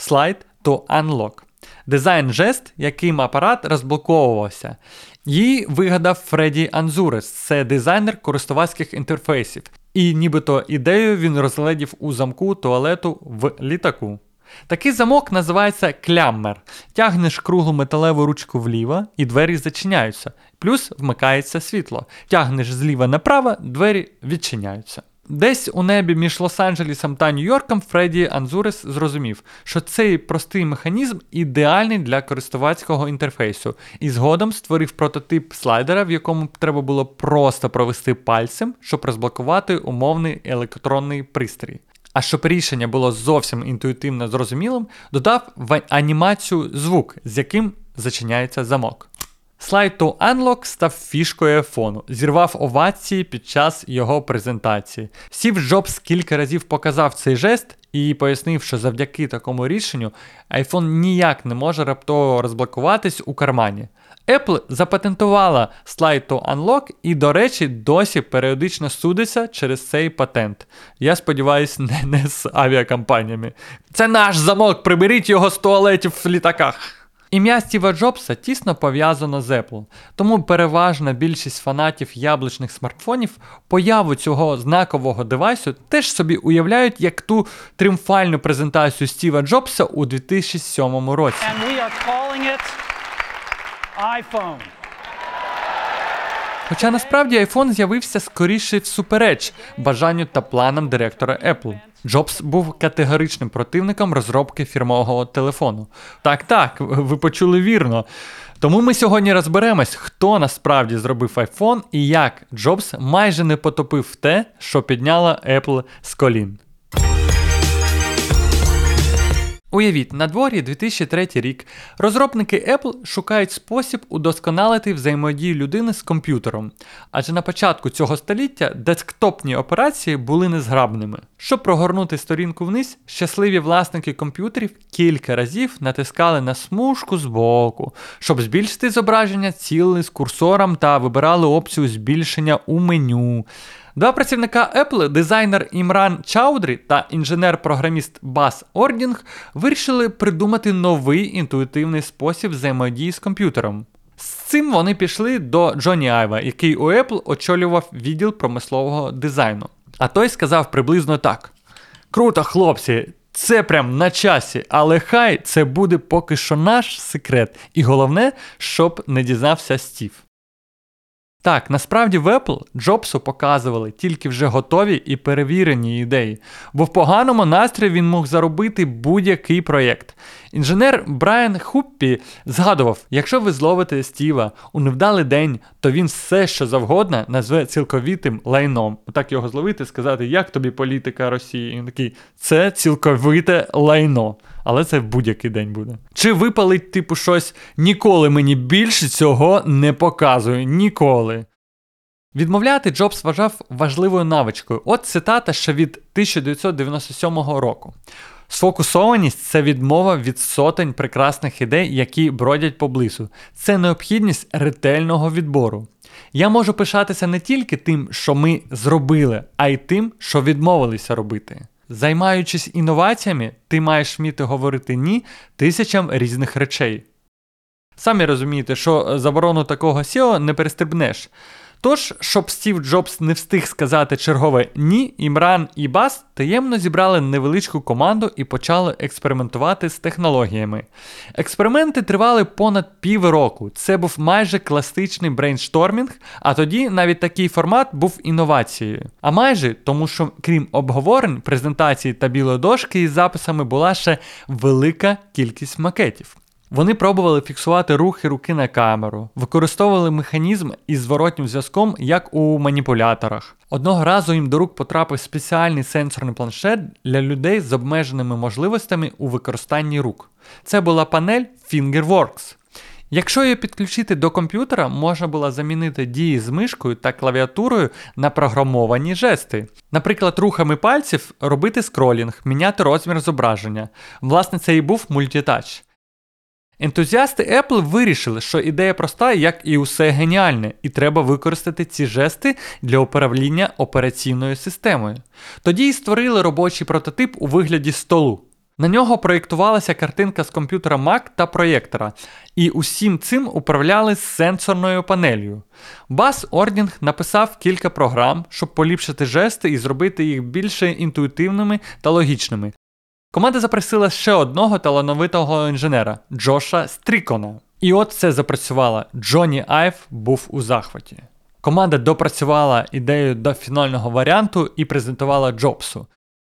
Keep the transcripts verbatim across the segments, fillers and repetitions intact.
Slide to Unlock. Дизайн-жест, яким апарат розблоковувався. Її вигадав Фредді Анзурес, це дизайнер користувацьких інтерфейсів. І нібито ідею він розгледів у замку туалету в літаку. Такий замок називається кляммер. Тягнеш круглу металеву ручку вліво і двері зачиняються. Плюс вмикається світло. Тягнеш зліва направо, двері відчиняються. Десь у небі між Лос-Анджелесом та Нью-Йорком Фредді Анзурес зрозумів, що цей простий механізм ідеальний для користувацького інтерфейсу, і згодом створив прототип слайдера, в якому треба було просто провести пальцем, щоб розблокувати умовний електронний пристрій. А щоб рішення було зовсім інтуїтивно зрозумілим, додав в анімацію звук, з яким зачиняється замок. Slide to Unlock став фішкою айфону, зірвав овації під час його презентації. Стів Джобс кілька разів показав цей жест і пояснив, що завдяки такому рішенню iPhone ніяк не може раптово розблокуватись у кармані. Apple запатентувала Slide to Unlock і, до речі, досі періодично судиться через цей патент. Я сподіваюся, не, не з авіакомпаніями. Це наш замок, приберіть його з туалетів в літаках. Ім'я Стіва Джобса тісно пов'язано з Apple, тому переважна більшість фанатів яблучних смартфонів появу цього знакового девайсу теж собі уявляють як ту тріумфальну презентацію Стіва Джобса у дві тисячі сьомому році. And we are calling it iPhone. Хоча насправді iPhone з'явився скоріше всупереч бажанню та планам директора Apple. Джобс був категоричним противником розробки фірмового телефону. Так-так, ви почули вірно. Тому ми сьогодні розберемось, хто насправді зробив iPhone і як Джобс майже не потопив те, що підняло Apple з колін. Уявіть, на дворі дві тисячі третій рік. Розробники Apple шукають спосіб удосконалити взаємодію людини з комп'ютером. Адже на початку цього століття десктопні операції були незграбними. Щоб прогорнути сторінку вниз, щасливі власники комп'ютерів кілька разів натискали на смужку збоку. Щоб збільшити зображення, цілили з курсором та вибирали опцію збільшення у меню. Два працівника Apple, дизайнер Імран Чаудрі та інженер-програміст Бас Ордінг, вирішили придумати новий інтуїтивний спосіб взаємодії з комп'ютером. З цим вони пішли до Джонні Айва, який у Apple очолював відділ промислового дизайну. А той сказав приблизно так: «Круто, хлопці, це прям на часі, але хай це буде поки що наш секрет. І головне, щоб не дізнався Стів». Так, насправді в Apple Джобсу показували тільки вже готові і перевірені ідеї, бо в поганому настрої він мог заробити будь-який проєкт. Інженер Брайан Хуппі згадував, якщо ви зловите Стіва у невдалий день, то він все, що завгодно назве цілковитим лайном. Так його зловити, сказати, як тобі політика Росії? І він такий, це цілковите лайно. Але це в будь-який день буде. Чи випалить типу щось «ніколи мені більше цього не показує, ніколи». Відмовляти Джобс вважав важливою навичкою. От цитата ще від тисяча дев'ятсот дев'яносто сьомого року. «Сфокусованість – це відмова від сотень прекрасних ідей, які бродять поблизу. Це необхідність ретельного відбору. Я можу пишатися не тільки тим, що ми зробили, а й тим, що відмовилися робити». Займаючись інноваціями, ти маєш вміти говорити «ні» тисячам різних речей. Самі розумієте, що заборону такого сео не перестрибнеш. Тож, щоб Стів Джобс не встиг сказати чергове «ні», Імран і Бас таємно зібрали невеличку команду і почали експериментувати з технологіями. Експерименти тривали понад півроку. Це був майже класичний брейнштормінг, а тоді навіть такий формат був інновацією. А майже, тому що крім обговорень, презентацій та білої дошки із записами була ще велика кількість макетів. Вони пробували фіксувати рухи руки на камеру, використовували механізм із зворотнім зв'язком, як у маніпуляторах. Одного разу їм до рук потрапив спеціальний сенсорний планшет для людей з обмеженими можливостями у використанні рук. Це була панель Fingerworks. Якщо її підключити до комп'ютера, можна було замінити дії з мишкою та клавіатурою на програмовані жести. Наприклад, рухами пальців робити скролінг, міняти розмір зображення. Власне, це і був мультитач. Ентузіасти Apple вирішили, що ідея проста, як і усе геніальне, і треба використати ці жести для управління операційною системою. Тоді й створили робочий прототип у вигляді столу. На нього проєктувалася картинка з комп'ютера Mac та проєктора, і усім цим управляли з сенсорною панелью. Бас Ордінг написав кілька програм, щоб поліпшити жести і зробити їх більше інтуїтивними та логічними. Команда запросила ще одного талановитого інженера – Джоша Стрікона. І от все запрацювало. Джонні Айв був у захваті. Команда допрацювала ідею до фінального варіанту і презентувала Джобсу.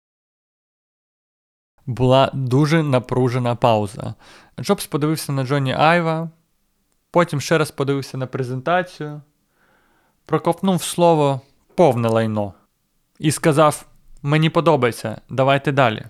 Була дуже напружена пауза. Джобс подивився на Джонні Айва, потім ще раз подивився на презентацію, проковтнув слово «повне лайно» і сказав «мені подобається, давайте далі».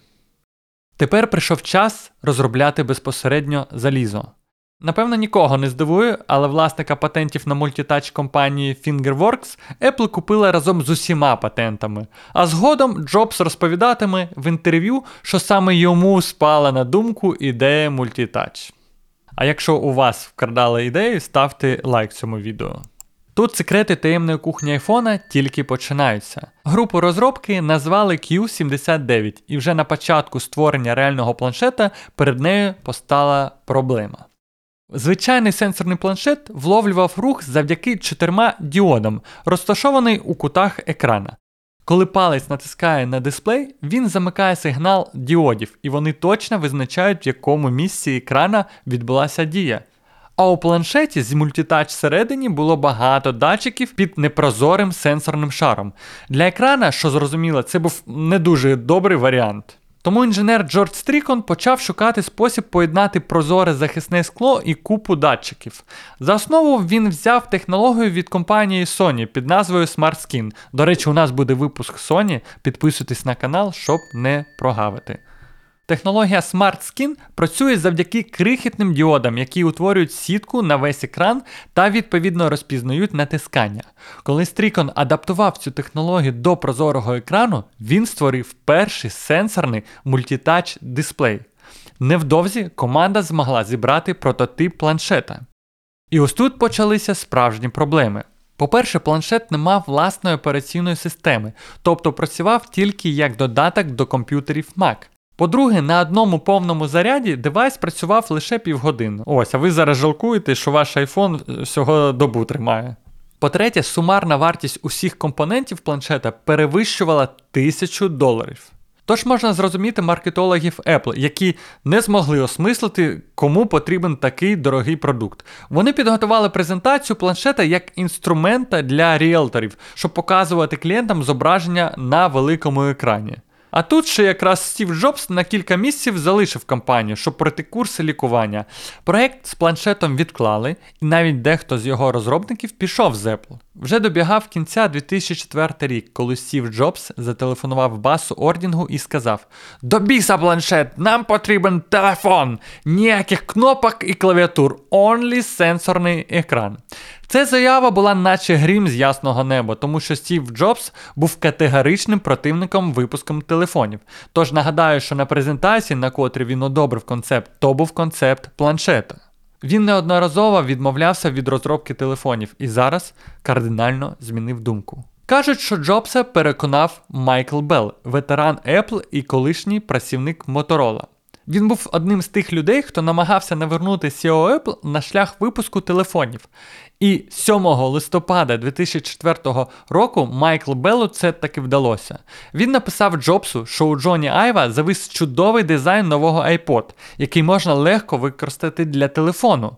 Тепер прийшов час розробляти безпосередньо залізо. Напевно, нікого не здивує, але власника патентів на мультитач компанії Fingerworks Apple купила разом з усіма патентами. А згодом Джобс розповідатиме в інтерв'ю, що саме йому спала на думку ідея мультитач. А якщо у вас вкрадали ідею, ставте лайк цьому відео. Тут секрети таємної кухні айфона тільки починаються. Групу розробки назвали кью сімдесят дев'ять, і вже на початку створення реального планшета перед нею постала проблема. Звичайний сенсорний планшет вловлював рух завдяки чотирма діодам, розташований у кутах екрана. Коли палець натискає на дисплей, він замикає сигнал діодів, і вони точно визначають, в якому місці екрана відбулася дія. А у планшеті з мультитач всередині було багато датчиків під непрозорим сенсорним шаром. Для екрана, що зрозуміло, це був не дуже добрий варіант. Тому інженер Джордж Стрікон почав шукати спосіб поєднати прозоре захисне скло і купу датчиків. За основу він взяв технологію від компанії Sony під назвою SmartSkin. До речі, у нас буде випуск Sony, підписуйтесь на канал, щоб не прогавити. Технологія SmartSkin працює завдяки крихітним діодам, які утворюють сітку на весь екран та відповідно розпізнають натискання. Коли Стрікон адаптував цю технологію до прозорого екрану, він створив перший сенсорний мультитач дисплей. Невдовзі команда змогла зібрати прототип планшета. І ось тут почалися справжні проблеми. По-перше, планшет не мав власної операційної системи, тобто працював тільки як додаток до комп'ютерів Mac. По-друге, на одному повному заряді девайс працював лише півгодини. Ось, а ви зараз жалкуєте, що ваш iPhone всього добу тримає. По-третє, сумарна вартість усіх компонентів планшета перевищувала тисячу доларів. Тож можна зрозуміти маркетологів Apple, які не змогли осмислити, кому потрібен такий дорогий продукт. Вони підготували презентацію планшета як інструмента для ріелторів, щоб показувати клієнтам зображення на великому екрані. А тут ще якраз Стів Джобс на кілька місяців залишив компанію, щоб пройти курси лікування. Проєкт з планшетом відклали, і навіть дехто з його розробників пішов з Apple. Вже добігав кінця дві тисячі четвертий рік, коли Стів Джобс зателефонував Басу Ордінгу і сказав: «До біса планшет, нам потрібен телефон! Ніяких кнопок і клавіатур, only сенсорний екран». Ця заява була наче грім з ясного неба, тому що Стів Джобс був категоричним противником випуском телефонів. Тож нагадаю, що на презентації, на котрій він одобрив концепт, то був концепт планшета. Він неодноразово відмовлявся від розробки телефонів і зараз кардинально змінив думку. Кажуть, що Джобса переконав Майкл Белл, ветеран Apple і колишній працівник Motorola. Він був одним з тих людей, хто намагався навернути сі і о Apple на шлях випуску телефонів. І сьомого листопада дві тисячі четвертого року Майклу Беллу це таки вдалося. Він написав Джобсу, що у Джонні Айва завис чудовий дизайн нового iPod, який можна легко використати для телефону.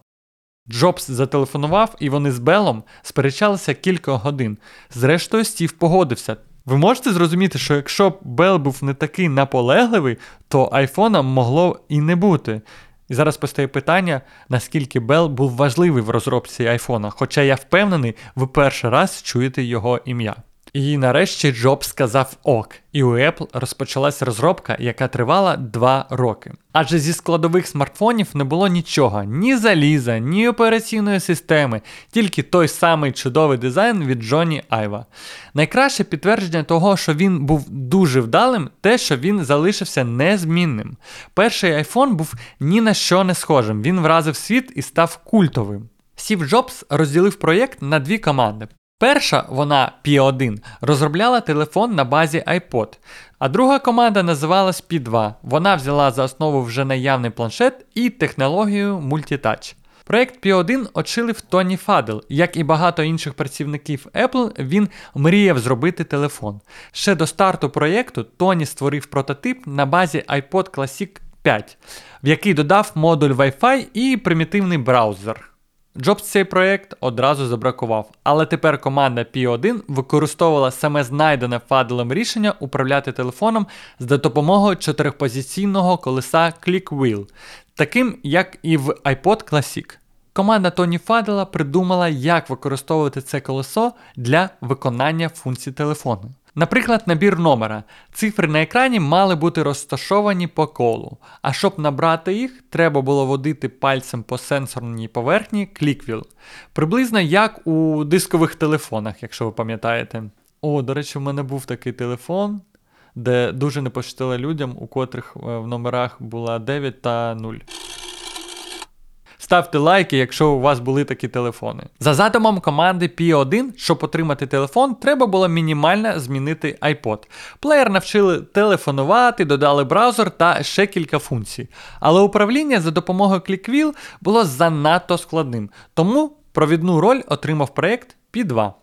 Джобс зателефонував, і вони з Беллом сперечалися кілька годин. Зрештою, Стів погодився. Ви можете зрозуміти, що якщо б Белл був не такий наполегливий, то айфона могло і не бути. І зараз постає питання, наскільки Белл був важливий в розробці айфона, хоча я впевнений, ви перший раз чуєте його ім'я. І нарешті Джобс сказав ок, і у Apple розпочалась розробка, яка тривала два роки. Адже зі складових смартфонів не було нічого, ні заліза, ні операційної системи, тільки той самий чудовий дизайн від Джонні Айва. Найкраще підтвердження того, що він був дуже вдалим, те, що він залишився незмінним. Перший iPhone був ні на що не схожим, він вразив світ і став культовим. Стів Джобс розділив проєкт на дві команди. Перша, вона пі один, розробляла телефон на базі iPod, а друга команда називалась пі два. Вона взяла за основу вже наявний планшет і технологію Multitouch. Проєкт пі один очолив Тоні Фаддел. Як і багато інших працівників Apple, він мріяв зробити телефон. Ще до старту проєкту Тоні створив прототип на базі iPod Classic п'ять, в який додав модуль Wi-Fi і примітивний браузер. Джобс цей проєкт одразу забракував, але тепер команда пі один використовувала саме знайдене Фадделом рішення управляти телефоном за допомогою чотирьохпозиційного колеса ClickWheel, таким як і в iPod Classic. Команда Тоні Фаддела придумала, як використовувати це колесо для виконання функцій телефону. Наприклад, набір номера. Цифри на екрані мали бути розташовані по колу, а щоб набрати їх, треба було водити пальцем по сенсорній поверхні ClickWheel. Приблизно як у дискових телефонах, якщо ви пам'ятаєте. О, до речі, в мене був такий телефон, де дуже не пощастило людям, у котрих в номерах була дев'ять та нуль. Ставте лайки, якщо у вас були такі телефони. За задумом команди пі один, щоб отримати телефон, треба було мінімально змінити iPod. Плеєр навчили телефонувати, додали браузер та ще кілька функцій. Але управління за допомогою ClickWheel було занадто складним, тому провідну роль отримав проєкт пі два.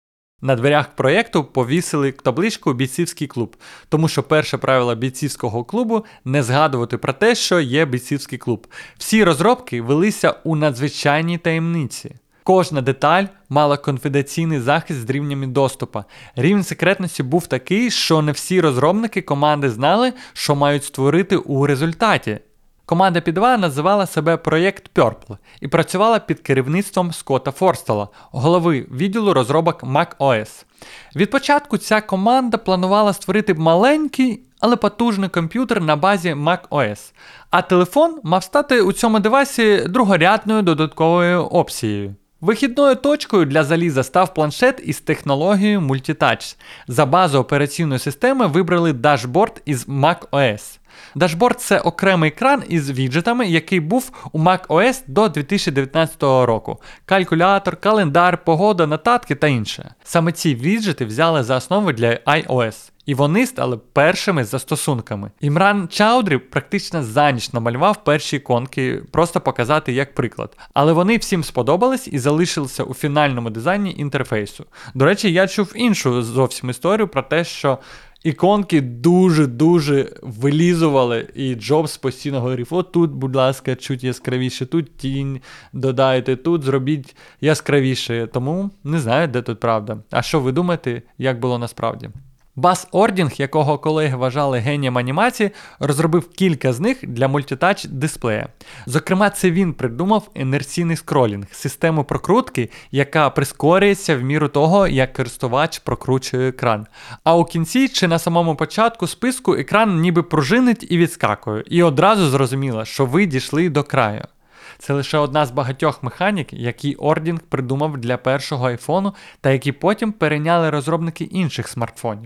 На дверях проєкту повісили табличку «Бійцівський клуб», тому що перше правило бійцівського клубу – не згадувати про те, що є бійцівський клуб. Всі розробки велися у надзвичайній таємниці. Кожна деталь мала конфіденційний захист з рівнями доступу. Рівень секретності був такий, що не всі розробники команди знали, що мають створити у результаті. Команда пі два називала себе проєкт Purple і працювала під керівництвом Скотта Форстелла, голови відділу розробок macOS. Від початку ця команда планувала створити маленький, але потужний комп'ютер на базі macOS, а телефон мав стати у цьому девайсі другорядною додатковою опцією. Вихідною точкою для заліза став планшет із технологією Multitouch. За базу операційної системи вибрали дашборд із macOS. Дашборд – це окремий екран із віджитами, який був у macOS до дві тисячі дев'ятнадцятого року. Калькулятор, календар, погода, нотатки та інше. Саме ці віджити взяли за основу для iOS. І вони стали першими застосунками. Імран Чаудрі практично за ніч намалював перші іконки, просто показати як приклад. Але вони всім сподобались і залишилися у фінальному дизайні інтерфейсу. До речі, я чув іншу зовсім історію про те, що іконки дуже-дуже вилізували, і Джобс постійно говорив: о, тут, будь ласка, чуть яскравіше, тут тінь додайте, тут зробіть яскравіше. Тому не знаю, де тут правда. А що ви думаєте, як було насправді? Бас Ордінг, якого колеги вважали генієм анімації, розробив кілька з них для мультитач дисплея. Зокрема, це він придумав інерційний скролінг, систему прокрутки, яка прискорюється в міру того, як користувач прокручує екран. А у кінці чи на самому початку списку екран ніби пружинить і відскакує, і одразу зрозуміло, що ви дійшли до краю. Це лише одна з багатьох механік, які Ордінг придумав для першого айфону та які потім перейняли розробники інших смартфонів.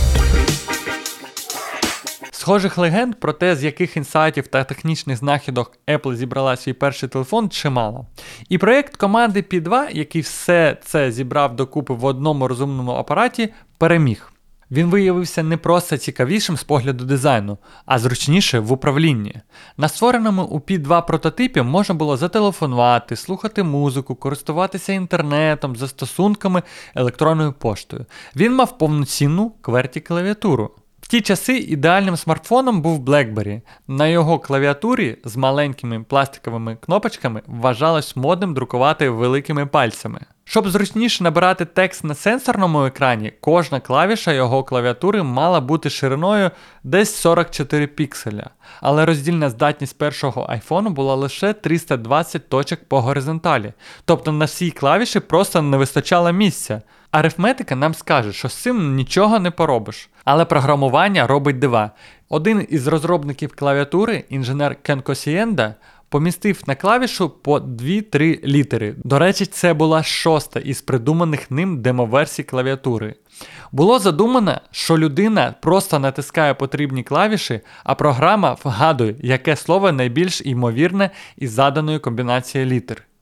Схожих легенд про те, з яких інсайтів та технічних знахідок Apple зібрала свій перший телефон, чимало. І проєкт команди пі два, який все це зібрав докупи в одному розумному апараті, переміг. Він виявився не просто цікавішим з погляду дизайну, а зручніше в управлінні. На створеному у пі два прототипі можна було зателефонувати, слухати музику, користуватися інтернетом, застосунками, електронною поштою. Він мав повноцінну кверті-клавіатуру. В ті часи ідеальним смартфоном був BlackBerry. На його клавіатурі з маленькими пластиковими кнопочками вважалось модним друкувати великими пальцями. Щоб зручніше набирати текст на сенсорному екрані, кожна клавіша його клавіатури мала бути шириною десь сорок чотири пікселя. Але роздільна здатність першого айфону була лише триста двадцять точок по горизонталі. Тобто на всій клавіші просто не вистачало місця. Арифметика нам скаже, що з цим нічого не поробиш. Але програмування робить дива. Один із розробників клавіатури, інженер Кен Косієнда, помістив на клавішу по дві-три літери. До речі, це була шоста із придуманих ним демоверсій клавіатури. Було задумано, що людина просто натискає потрібні клавіші, а програма вгадує, яке слово найбільш ймовірне із заданої комбінації літер.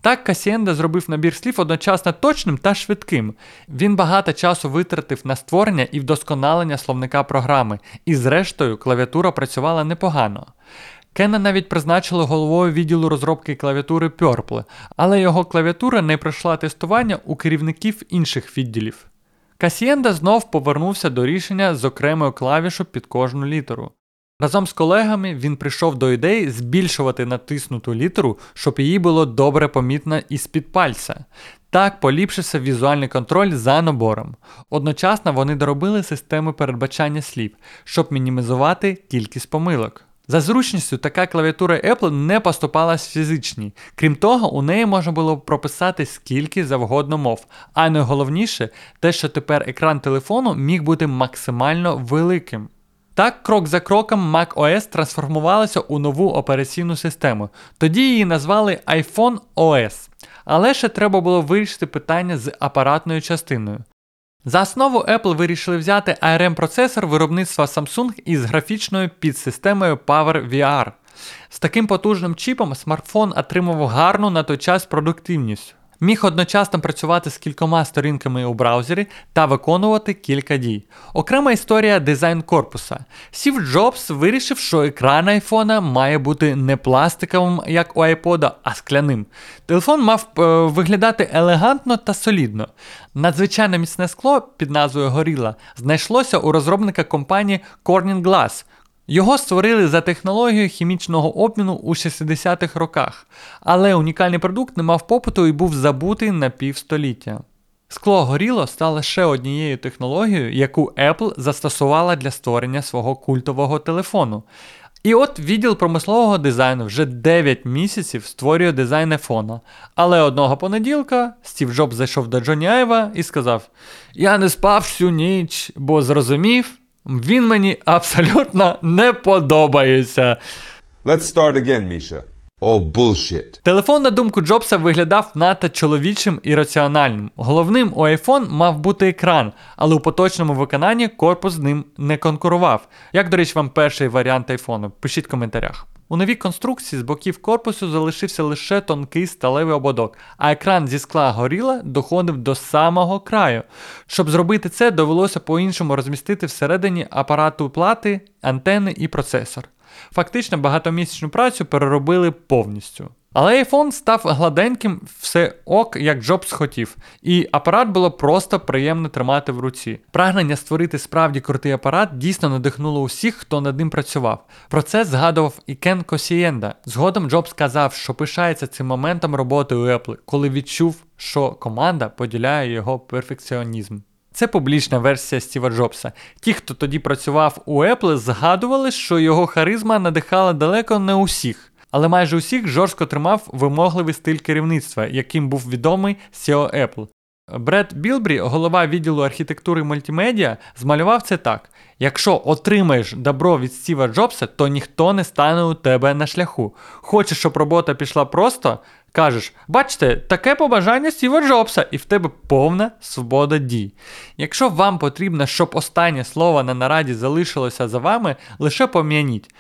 Так Касієнда зробив набір слів одночасно точним та швидким. Він багато часу витратив на створення і вдосконалення словника програми, і зрештою клавіатура працювала непогано. Кена навіть призначили головою відділу розробки клавіатури Purple, але його клавіатура не пройшла тестування у керівників інших відділів. Касієнда знов повернувся до рішення з окремою клавішою під кожну літеру. Разом з колегами він прийшов до ідеї збільшувати натиснуту літеру, щоб її було добре помітно із-під пальця. Так поліпшився візуальний контроль за набором. Одночасно вони доробили систему передбачання слів, щоб мінімізувати кількість помилок. За зручністю така клавіатура Apple не поступалась фізичній. Крім того, у неї можна було прописати скільки завгодно мов. А найголовніше, те, що тепер екран телефону міг бути максимально великим. Так, крок за кроком macOS трансформувалася у нову операційну систему. Тоді її назвали iPhone о ес. Але ще треба було вирішити питання з апаратною частиною. За основу Apple вирішили взяти ей ар ем-процесор виробництва Samsung із графічною підсистемою PowerVR. З таким потужним чіпом смартфон отримував гарну на той час продуктивність. Міг одночасно працювати з кількома сторінками у браузері та виконувати кілька дій. Окрема історія дизайн корпуса. Стів Джобс вирішив, що екран айфона має бути не пластиковим, як у iPod, а скляним. Телефон мав е, виглядати елегантно та солідно. Надзвичайно міцне скло під назвою Gorilla знайшлося у розробника компанії Corning Glass. Його створили за технологією хімічного обміну у шістдесятих роках, але унікальний продукт не мав попиту і був забутий на півстоліття. Скло Gorilla стало ще однією технологією, яку Apple застосувала для створення свого культового телефону. І от відділ промислового дизайну вже дев'ять місяців створює дизайн айфона. Але одного понеділка Стів Джобс зайшов до Джоні Айва і сказав: «Я не спав всю ніч, бо зрозумів, він мені абсолютно не подобається». Let's start again, Misha. All bullshit. Телефон, на думку Джобса, виглядав надто чоловічим і раціональним. Головним у iPhone мав бути екран, але у поточному виконанні корпус з ним не конкурував. Як, до речі, вам перший варіант iPhone? Пишіть в коментарях. У новій конструкції з боків корпусу залишився лише тонкий сталевий ободок, а екран зі скла Gorilla доходив до самого краю. Щоб зробити це, довелося по-іншому розмістити всередині апарату плати, антени і процесор. Фактично багатомісячну працю переробили повністю. Але iPhone став гладеньким, все ок, як Джобс хотів, і апарат було просто приємно тримати в руці. Прагнення створити справді крутий апарат дійсно надихнуло усіх, хто над ним працював. Про це згадував і Кен Касієнда. Згодом Джобс сказав, що пишається цим моментом роботи у Apple, коли відчув, що команда поділяє його перфекціонізм. Це публічна версія Стіва Джобса. Ті, хто тоді працював у Apple, згадували, що його харизма надихала далеко не усіх. Але майже усіх жорстко тримав вимогливий стиль керівництва, яким був відомий сі і о Apple. Бред Білбрі, голова відділу архітектури і мультимедіа, змалював це так: якщо отримаєш добро від Стіва Джобса, то ніхто не стане у тебе на шляху. Хочеш, щоб робота пішла просто? Кажеш: бачите, таке побажання Стіва Джобса, і в тебе повна свобода дій. Якщо вам потрібно, щоб останнє слово на нараді залишилося за вами, лише пом'яніть: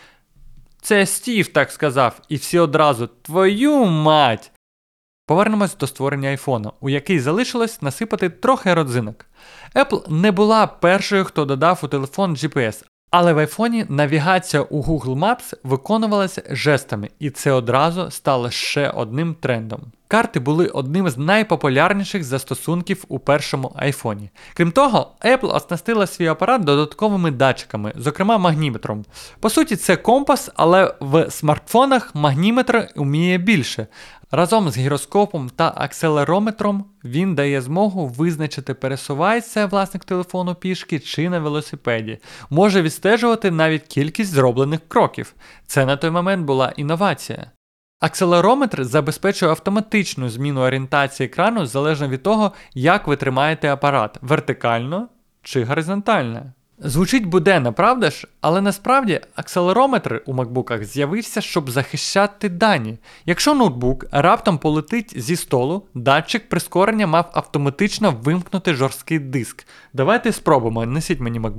це Стів так сказав, і всі одразу: твою мать! Повернемось до створення айфона, у який залишилось насипати трохи родзинок. Apple не була першою, хто додав у телефон джі пі ес, але в айфоні навігація у Google Maps виконувалася жестами, і це одразу стало ще одним трендом. Карти були одним з найпопулярніших застосунків у першому айфоні. Крім того, Apple оснастила свій апарат додатковими датчиками, зокрема магніметром. По суті, це компас, але в смартфонах магніметр вміє більше. Разом з гіроскопом та акселерометром він дає змогу визначити, пересувається власник телефону пішки чи на велосипеді. Може відстежувати навіть кількість зроблених кроків. Це на той момент була інновація. Акселерометр забезпечує автоматичну зміну орієнтації екрану залежно від того, як ви тримаєте апарат – вертикально чи горизонтально. Звучить буденно, правда ж? Але насправді акселерометр у макбуках з'явився, щоб захищати дані. Якщо ноутбук раптом полетить зі столу, датчик прискорення мав автоматично вимкнути жорсткий диск. Давайте спробуємо, несіть мені макбук.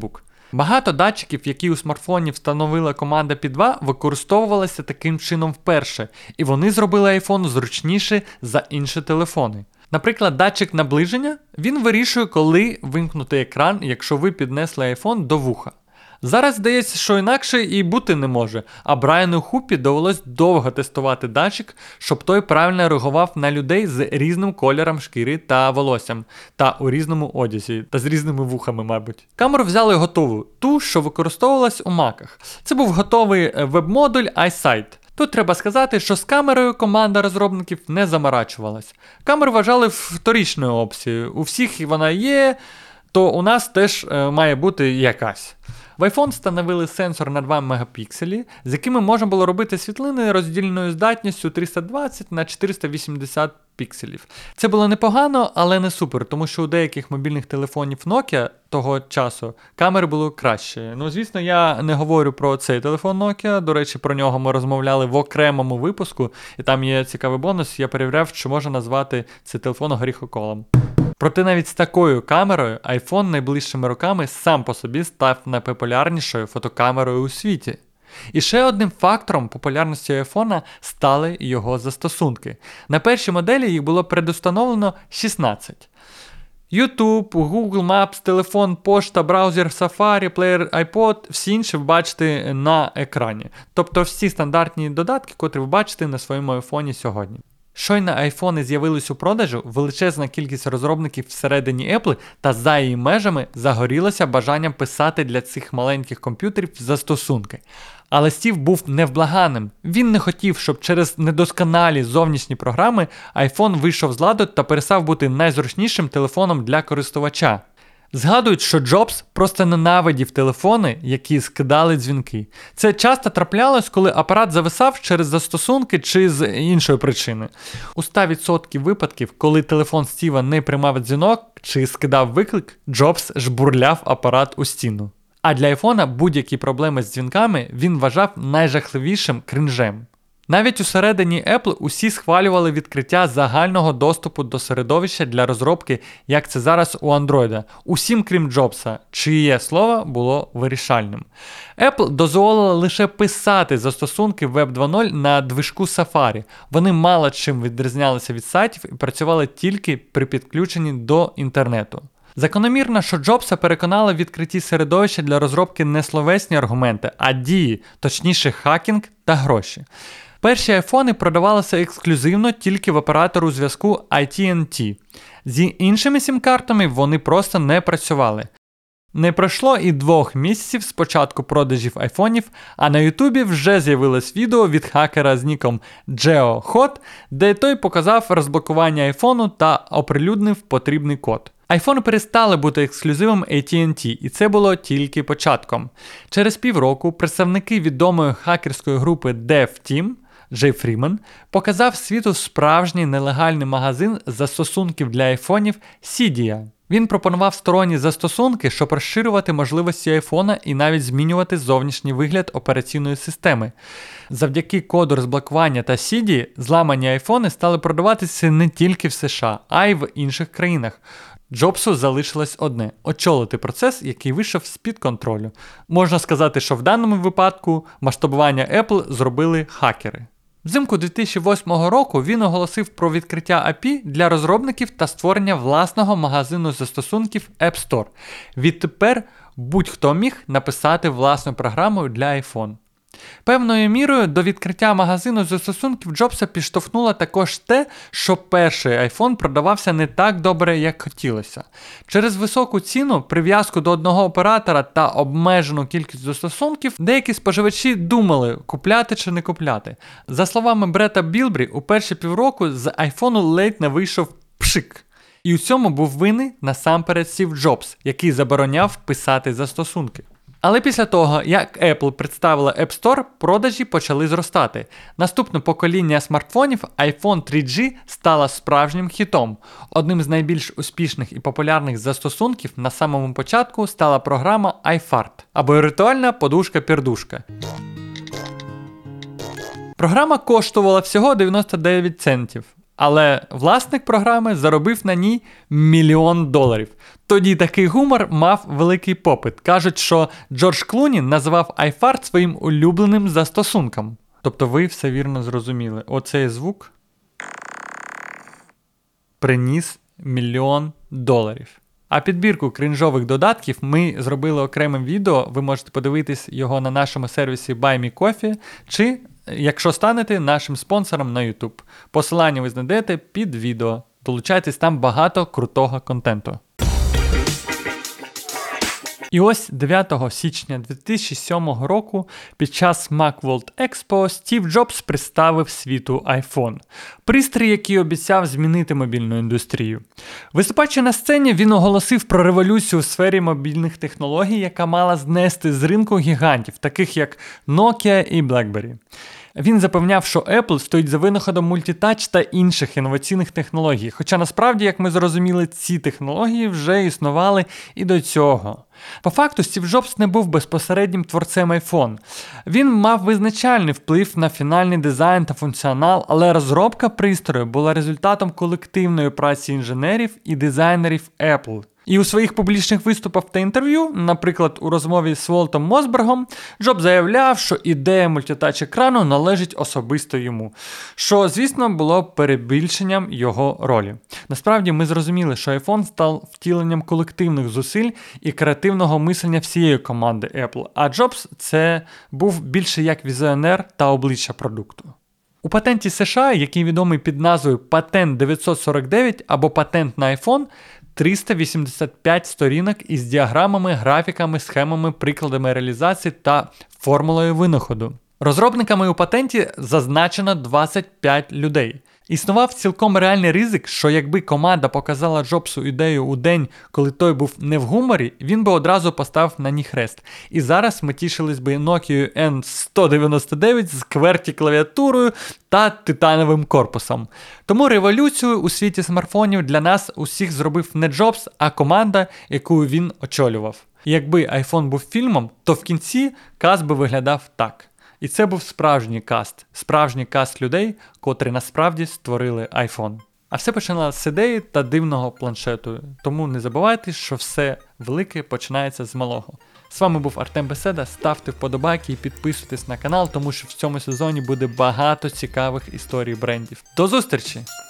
Багато датчиків, які у смартфоні встановила команда пі два, використовувалися таким чином вперше, і вони зробили iPhone зручніше за інші телефони. Наприклад, датчик наближення, він вирішує, коли вимкнути екран, якщо ви піднесли iPhone до вуха. Зараз здається, що інакше і бути не може, а Брайану Хуппі довелось довго тестувати датчик, щоб той правильно реагував на людей з різним кольором шкіри та волоссям, та у різному одязі, та з різними вухами, мабуть. Камеру взяли готову, ту, що використовувалась у маках. Це був готовий веб-модуль iSight. Тут треба сказати, що з камерою команда розробників не заморачувалась. Камеру вважали вторічною опцією. У всіх вона є, то у нас теж е, має бути якась. В iPhone встановили сенсор на два мегапікселі, з якими можна було робити світлини роздільною здатністю триста двадцять на чотириста вісімдесят пікселів. Це було непогано, але не супер, тому що у деяких мобільних телефонів Nokia того часу камери були краще. Ну, звісно, я не говорю про цей телефон Nokia, до речі, про нього ми розмовляли в окремому випуску, і там є цікавий бонус, я перевіряв, чи можна назвати цей телефон горіхоколом. Проте навіть з такою камерою iPhone найближчими роками сам по собі став найпопулярнішою фотокамерою у світі. І ще одним фактором популярності iPhone стали його застосунки. На першій моделі їх було предустановлено шістнадцять. YouTube, Google Maps, телефон, пошта, браузер, Safari, плеєр iPod, всі інші ви бачите на екрані. Тобто всі стандартні додатки, котрі ви бачите на своєму iPhone сьогодні. Щойно айфони з'явились у продажу, величезна кількість розробників всередині Apple та за її межами загорілося бажанням писати для цих маленьких комп'ютерів застосунки. Але Стів був невблаганним. Він не хотів, щоб через недосконалі зовнішні програми iPhone вийшов з ладу та перестав бути найзручнішим телефоном для користувача. Згадують, що Джобс просто ненавидів телефони, які скидали дзвінки. Це часто траплялось, коли апарат зависав через застосунки чи з іншої причини. У ста відсотках випадків, коли телефон Стіва не приймав дзвінок чи скидав виклик, Джобс жбурляв апарат у стіну. А для айфона будь-які проблеми з дзвінками він вважав найжахливішим кринжем. Навіть усередині Apple усі схвалювали відкриття загального доступу до середовища для розробки, як це зараз у Android. Усім, крім Джобса, чиє слово було вирішальним. Apple дозволила лише писати застосунки веб два нуль на движку Safari. Вони мало чим відрізнялися від сайтів і працювали тільки при підключенні до інтернету. Закономірно, що Джобса переконали в відкритті середовища для розробки не словесні аргументи, а дії, точніше хакінг та гроші. Перші айфони продавалися ексклюзивно тільки в оператору зв'язку ай ті ен ті. З іншими сім-картами вони просто не працювали. Не пройшло і двох місяців з початку продажів айфонів, а на Ютубі вже з'явилось відео від хакера з ніком GeoHot, де той показав розблокування айфону та оприлюднив потрібний код. Айфони перестали бути ексклюзивом ей ті ен ті, і це було тільки початком. Через півроку представники відомої хакерської групи DevTeam Джей Фрімен показав світу справжній нелегальний магазин застосунків для айфонів Cydia. Він пропонував сторонні застосунки, щоб розширювати можливості айфона і навіть змінювати зовнішній вигляд операційної системи. Завдяки коду розблокування та Cydia зламані айфони стали продаватися не тільки в США, а й в інших країнах. Джобсу залишилось одне – очолити процес, який вийшов з-під контролю. Можна сказати, що в даному випадку масштабування Apple зробили хакери. Взимку дві тисячі восьмого року він оголосив про відкриття ей пі ай для розробників та створення власного магазину застосунків App Store. Відтепер будь-хто міг написати власну програму для iPhone. Певною мірою до відкриття магазину застосунків Джобса підштовхнуло також те, що перший iPhone продавався не так добре, як хотілося. Через високу ціну, прив'язку до одного оператора та обмежену кількість застосунків, деякі споживачі думали, купляти чи не купляти. За словами Брета Білбрі, у перші півроку з iPhone ледь не вийшов пшик. І у цьому був винний насамперед Стів Джобс, який забороняв писати застосунки. Але після того, як Apple представила App Store, продажі почали зростати. Наступне покоління смартфонів iPhone три джі стало справжнім хітом. Одним з найбільш успішних і популярних застосунків на самому початку стала програма iFart, або ритуальна подушка-пірдушка. Програма коштувала всього дев'яносто дев'ять центів. Але власник програми заробив на ній мільйон доларів. Тоді такий гумор мав великий попит. Кажуть, що Джордж Клуні називав iFart своїм улюбленим застосунком. Тобто ви все вірно зрозуміли. Оцей звук приніс мільйон доларів. А підбірку крінжових додатків ми зробили окремим відео, ви можете подивитись його на нашому сервісі Buy Me Coffee, чи, якщо станете нашим спонсором на YouTube. Посилання ви знайдете під відео. Долучайтесь, там багато крутого контенту. І ось дев'ятого січня дві тисячі сьомого року під час Macworld Expo Стів Джобс представив світу iPhone. Пристрій, який обіцяв змінити мобільну індустрію. Виступаючи на сцені, він оголосив про революцію у сфері мобільних технологій, яка мала знести з ринку гігантів, таких як Nokia і BlackBerry. Він запевняв, що Apple стоїть за винаходом мультитач та інших інноваційних технологій, хоча насправді, як ми зрозуміли, ці технології вже існували і до цього. По факту, Стів Джобс не був безпосереднім творцем iPhone. Він мав визначальний вплив на фінальний дизайн та функціонал, але розробка пристрою була результатом колективної праці інженерів і дизайнерів Apple. І у своїх публічних виступах та інтерв'ю, наприклад, у розмові з Волтом Мосбергом, Джобс заявляв, що ідея мультитач-екрану належить особисто йому, що, звісно, було перебільшенням його ролі. Насправді, ми зрозуміли, що iPhone став втіленням колективних зусиль і креативного мислення всієї команди Apple, а Джобс – це був більше як візіонер та обличчя продукту. У патенті США, який відомий під назвою Патент дев'ятсот сорок дев'ять або Патент на iPhone, триста вісімдесят п'ять сторінок із діаграмами, графіками, схемами, прикладами реалізації та формулою винаходу. Розробниками у патенті зазначено двадцять п'ять людей. Існував цілком реальний ризик, що якби команда показала Джобсу ідею у день, коли той був не в гуморі, він би одразу поставив на ній хрест. І зараз ми тішились би Nokia ен сто дев'яносто дев'ять з кверті клавіатурою та титановим корпусом. Тому революцію у світі смартфонів для нас усіх зробив не Джобс, а команда, яку він очолював. Якби iPhone був фільмом, то в кінці каст би виглядав так. І це був справжній каст, справжній каст людей, котрі насправді створили iPhone. А все починалося з ідеї та дивного планшету. Тому не забувайте, що все велике починається з малого. З вами був Артем Беседа, ставте вподобайки і підписуйтесь на канал, тому що в цьому сезоні буде багато цікавих історій брендів. До зустрічі!